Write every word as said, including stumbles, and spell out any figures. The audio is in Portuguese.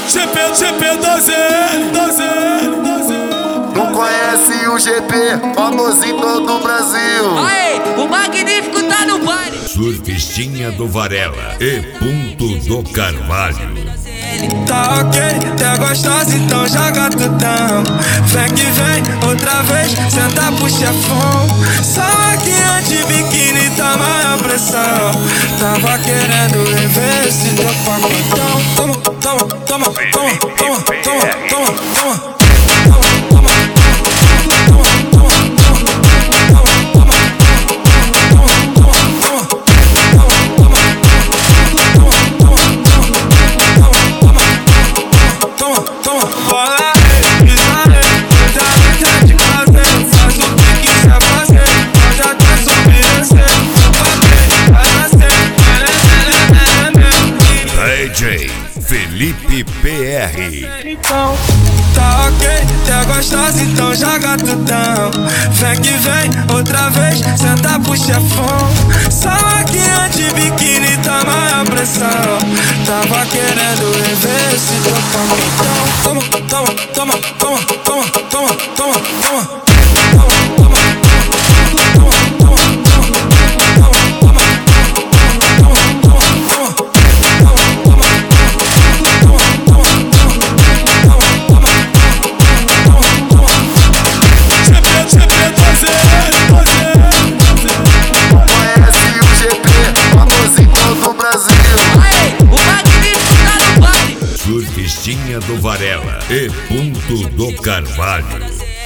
G P, G P doze L, doze L, doze L. Não conhece o G P, famoso em todo o Brasil. Aê, o Magnífico tá no baile. Surfistinha do Varela e Ponto do Carvalho. Tá ok, tá gostosa, então joga tudão. Vem que vem, outra vez, senta pro chefão. Só aqui antes biquíni, tá maior pressão. Tava querendo rever esse teu pacotão. Toma, toma, toma, toma, toma, toma, toma, toma. D J Felipe P R. Então, tá ok, tá gostosa, então joga tudão. Vem que vem, outra vez, senta pro chefão. Só aqui antes biquíni, tá maior pressão. Tava querendo rever esse teu pacotão. Toma, toma, toma, toma, toma, toma, toma, toma. Surfistinha do Varela e Ponto do Carvalho.